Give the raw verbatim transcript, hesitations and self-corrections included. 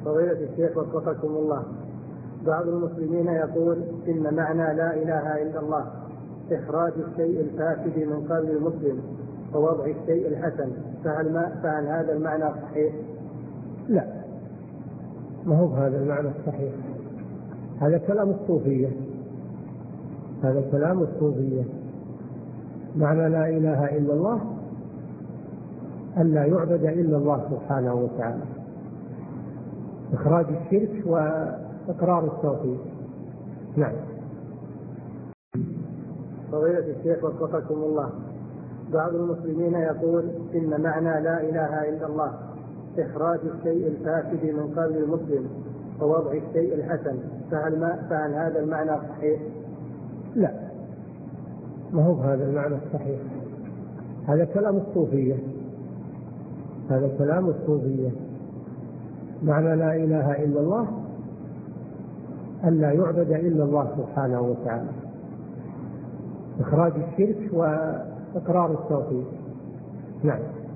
فضيلة الشيخ وفقكم الله، بعض المسلمين يقول إن معنى لا إله إلا الله إخراج الشيء الفاسد من قلب المسلم ووضع الشيء الحسن، فهل, ما فهل هذا المعنى صحيح؟ لا، ما هو هذا المعنى الصحيح، هذا كلام الصوفية، هذا كلام الصوفية. معنى لا إله إلا الله أن لا يعبد إلا الله سبحانه وتعالى، إخراج الشرك وإقرار التوحيد. نعم. فضيلة الشيخ وفقكم الله، بعض المسلمين يقول إن معنى لا إله إلا الله إخراج الشيء الفاسد من قلب المسلم ووضع الشيء الحسن، فهل, ما فهل هذا المعنى صحيح؟ لا، ما هو هذا المعنى الصحيح، هذا كلام الصوفية، هذا كلام الصوفية. معنى لا إله إلا الله أن لا يعبد إلا الله سبحانه وتعالى، إخراج الشرك وإقرار التوحيد. نعم.